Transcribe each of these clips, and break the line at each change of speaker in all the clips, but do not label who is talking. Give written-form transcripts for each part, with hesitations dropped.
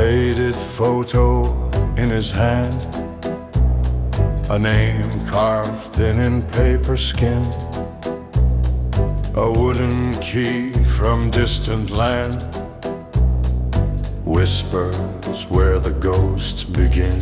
faded photo in his hand, a name carved thin in paper skin, a wooden key from distant land, whispers where the ghosts begin.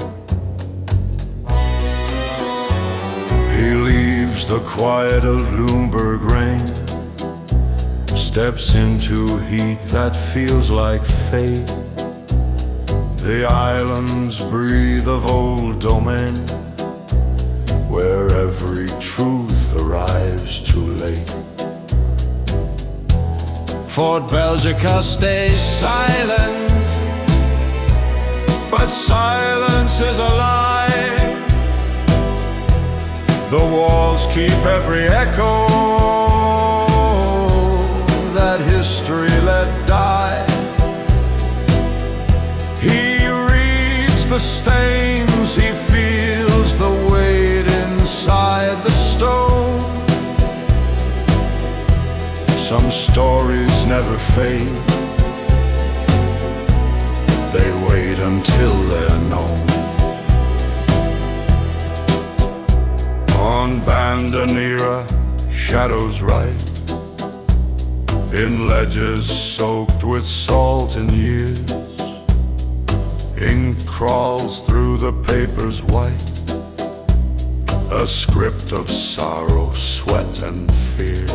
He leaves the quiet of Bloomberg rain, steps into heat that feels like fate. The islands breathe of old domain, where every truth arrives too late. Fort Belgica stays silent, but silence is a lie. The walls keep every echo that history let die. He reads the stains, he feels the weight inside the stone. Some stories never fade, they wait until they're known. On Bandanera, shadows write in ledges soaked with salt and years. Ink crawls through the paper's white, a script of sorrow, sweat and fears.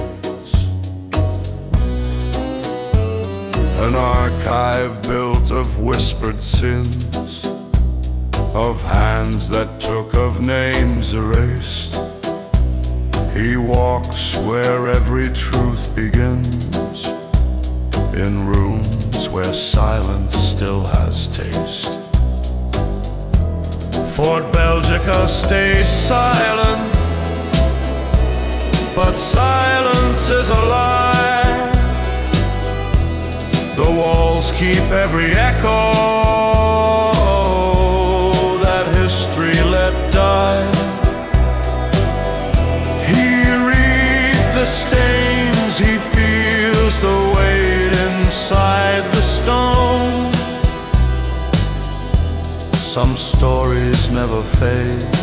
An archive built of whispered sins, of hands that took, of names erased. He walks where every truth begins, in rooms where silence still has taste. Fort Belgica stays silent, but silence is a lie. The walls keep every echo that history let die. He reads the stains, he feels the weight inside the stone. Some stories never fade,